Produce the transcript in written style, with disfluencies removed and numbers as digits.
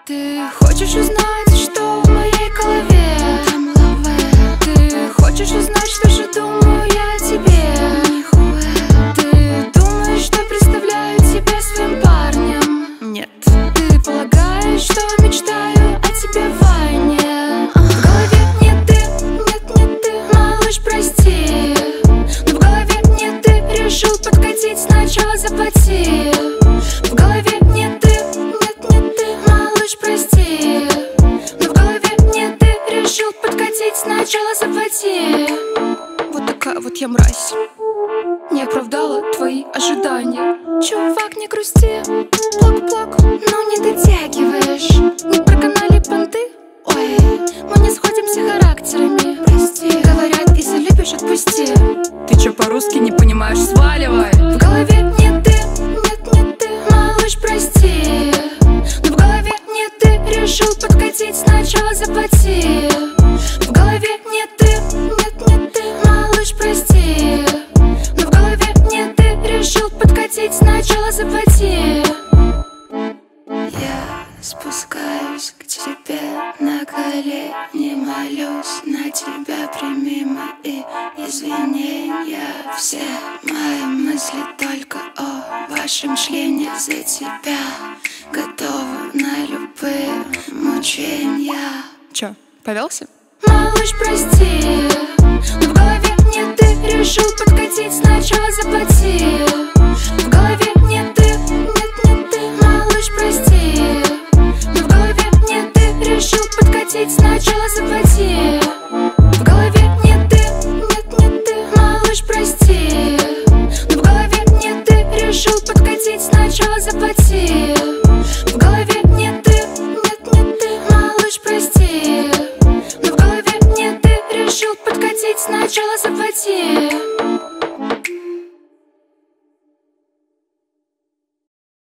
Ты хочешь узнать, что в моей голове? Ты хочешь узнать, что же думаю я о тебе? Ты думаешь, что представляю тебя своим парнем? Нет. Ты полагаешь, что мечтаю о тебе вдвойне? В голове нет ты, малыш, прости. Но в голове нет ты, решил подкатить, сначала заплати. В голове нет ты, малыш, прости. Но в голове нет ты, решил подкатить, сначала заплати. Вот такая вот я мразь, не оправдала твои ожидания. Чувак, не грусти, плак-плак, но не дотягиваешь. Не проканали понты? Ой, мы не сходимся характерами. Прости, говорят, если любишь, отпусти. Ты чё по-русски не понимаешь? Сваливай. В голове нет ты, малыш, прости. Но в голове нет ты, решил подкатить, сначала заплати. В голове нет ты, малыш, прости. Но в голове нет ты, решил подкатить, сначала заплати. Я спускаюсь к тебе на колени, молюсь на тебя, прими мои извинения. Все мои мысли только о вашем члене. За тебя готова на любые мучения. Чё, повелся? Малыш, прости. Но в голове нет ты, решил подкатить, сначала заплати. В голове нет ты, малыш, прости. Но в голове нет ты, решил подкатить, сначала заплати. В голове нет ты, малыш, прости. Но в голове нет ты, решил подкатить, сначала заплати. В голове нет ты, малыш, прости. Но в голове нет ты, решил подкатить, сначала заплати.